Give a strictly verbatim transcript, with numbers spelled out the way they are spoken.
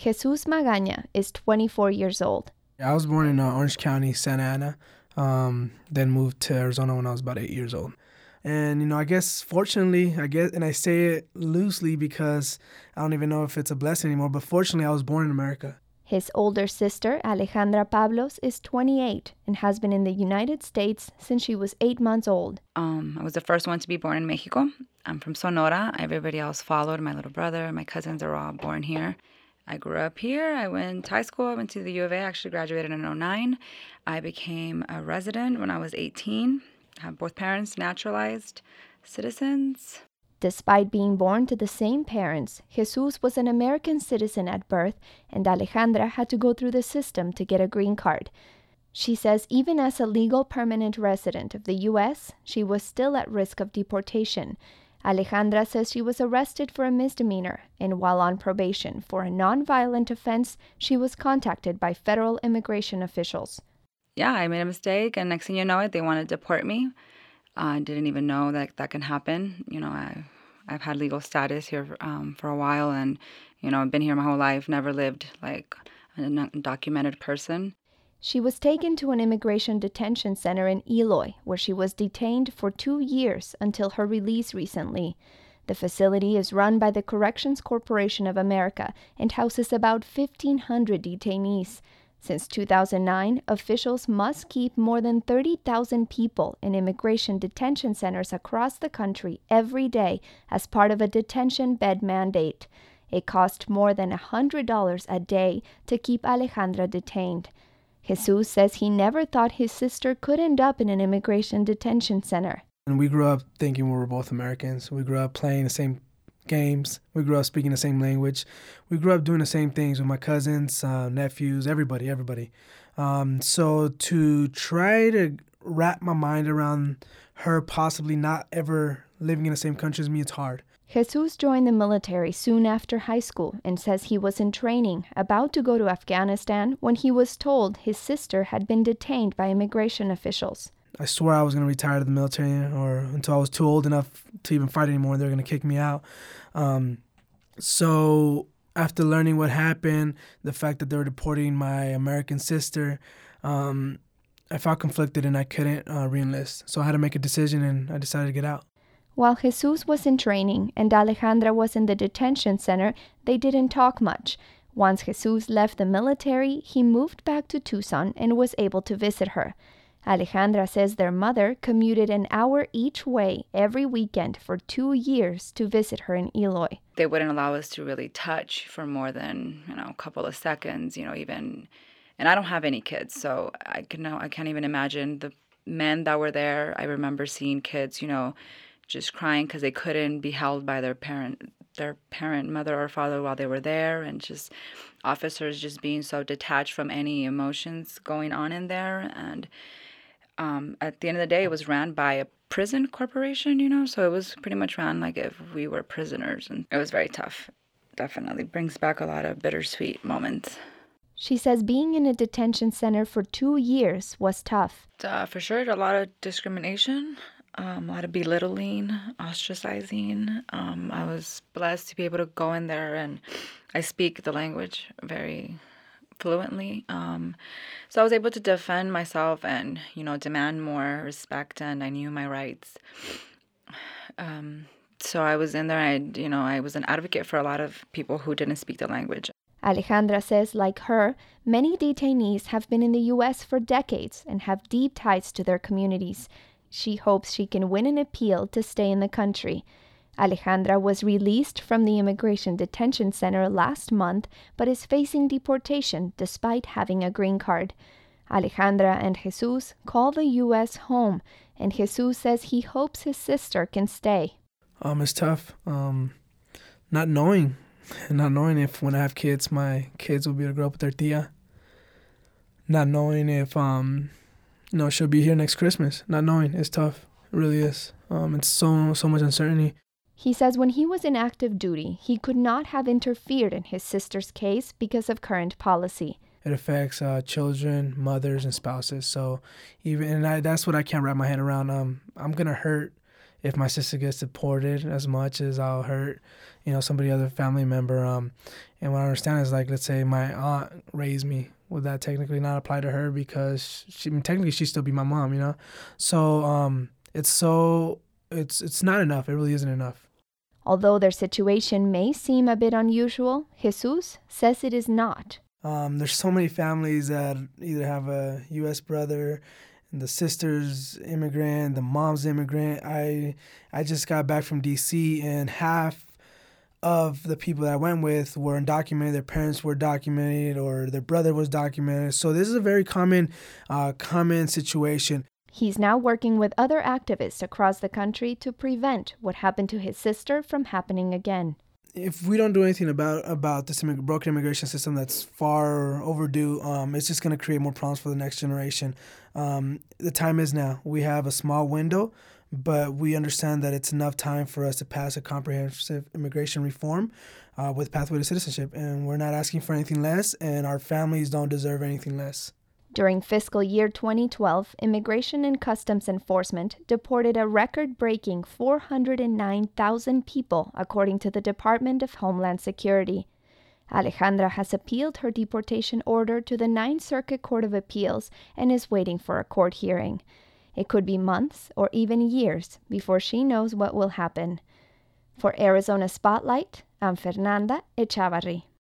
Jesus Magaña is twenty-four years old. I was born in uh, Orange County, Santa Ana, um, then moved to Arizona when I was about eight years old. And, you know, I guess fortunately, I guess, and I say it loosely because I don't even know if it's a blessing anymore, but fortunately I was born in America. His older sister, Alejandra Pablos, is twenty-eight and has been in the United States since she was eight months old. Um, I was the first one to be born in Mexico. I'm from Sonora. Everybody else followed. My little brother, my cousins are all born here. I grew up here. I went to high school. I went to the U of A. I actually graduated in oh nine. I became a resident when I was eighteen. I have both parents naturalized citizens. Despite being born to the same parents, Jesus was an American citizen at birth, and Alejandra had to go through the system to get a green card. She says even as a legal permanent resident of the U S, she was still at risk of deportation. Alejandra says she was arrested for a misdemeanor, and while on probation for a nonviolent offense, she was contacted by federal immigration officials. Yeah, I made a mistake, and next thing you know it, they want to deport me. I uh, didn't even know that that can happen. You know, I, I've had legal status here um, for a while, and, you know, I've been here my whole life, never lived like an undocumented person. She was taken to an immigration detention center in Eloy, where she was detained for two years until her release recently. The facility is run by the Corrections Corporation of America and houses about fifteen hundred detainees. Since two thousand nine, officials must keep more than thirty thousand people in immigration detention centers across the country every day as part of a detention bed mandate. It cost more than one hundred dollars a day to keep Alejandra detained. Jesus says he never thought his sister could end up in an immigration detention center. And we grew up thinking we were both Americans. We grew up playing the same games. We grew up speaking the same language. We grew up doing the same things with my cousins, uh, nephews, everybody, everybody. Um, so to try to wrap my mind around her possibly not ever living in the same country as me, it's hard. Jesus joined the military soon after high school and says he was in training, about to go to Afghanistan, when he was told his sister had been detained by immigration officials. I swore I was going to retire to the military or until I was too old enough to even fight anymore. They were going to kick me out. Um, so after learning what happened, the fact that they were deporting my American sister, um, I felt conflicted and I couldn't uh, re-enlist. So I had to make a decision and I decided to get out. While Jesus was in training and Alejandra was in the detention center, they didn't talk much. Once Jesus left the military, he moved back to Tucson and was able to visit her. Alejandra says their mother commuted an hour each way every weekend for two years to visit her in Eloy. They wouldn't allow us to really touch for more than, you know, a couple of seconds, you know, even, and I don't have any kids, so I can I can't even imagine the men that were there. I remember seeing kids, you know, just crying because they couldn't be held by their parent, their parent, mother or father while they were there, and just officers just being so detached from any emotions going on in there. And Um, at the end of the day, it was ran by a prison corporation, you know, so it was pretty much ran like if we were prisoners, and it was very tough. Definitely brings back a lot of bittersweet moments. She says being in a detention center for two years was tough. Uh, for sure, a lot of discrimination, um, a lot of belittling, ostracizing. Um, I was blessed to be able to go in there, and I speak the language very fluently. Um, so I was able to defend myself and, you know, demand more respect, and I knew my rights. Um, so I was in there, I, you know, I was an advocate for a lot of people who didn't speak the language. Alejandra says, like her, many detainees have been in the U S for decades and have deep ties to their communities. She hopes she can win an appeal to stay in the country. Alejandra was released from the immigration detention center last month, but is facing deportation despite having a green card. Alejandra and Jesus call the U S home, and Jesus says he hopes his sister can stay. Um, it's tough. Um, not knowing, not knowing if when I have kids, my kids will be able to grow up with their tia. Not knowing if, um, you know, she'll be here next Christmas. Not knowing, it's tough. It really is. Um, it's so so much uncertainty. He says when he was in active duty, he could not have interfered in his sister's case because of current policy. It affects uh, children, mothers, and spouses. So even and I, that's what I can't wrap my head around. Um, I'm gonna hurt if my sister gets deported as much as I'll hurt, you know, somebody other family member. Um, and what I understand is, like, let's say my aunt raised me. Would that technically not apply to her because she I mean, technically she'd still be my mom, you know? So um, it's so it's it's not enough. It really isn't enough. Although their situation may seem a bit unusual, Jesus says it is not. Um, there's so many families that either have a U S brother, and the sister's immigrant, the mom's immigrant. I I just got back from D C and half of the people that I went with were undocumented. Their parents were documented, or their brother was documented. So this is a very common, uh, common situation. He's now working with other activists across the country to prevent what happened to his sister from happening again. If we don't do anything about about this immig- broken immigration system that's far overdue, um, it's just going to create more problems for the next generation. Um, the time is now. We have a small window, but we understand that it's enough time for us to pass a comprehensive immigration reform uh, with pathway to citizenship. And we're not asking for anything less, and our families don't deserve anything less. During fiscal year twenty twelve, Immigration and Customs Enforcement deported a record-breaking four hundred nine thousand people, according to the Department of Homeland Security. Alejandra has appealed her deportation order to the Ninth Circuit Court of Appeals and is waiting for a court hearing. It could be months or even years before she knows what will happen. For Arizona Spotlight, I'm Fernanda Echavarri.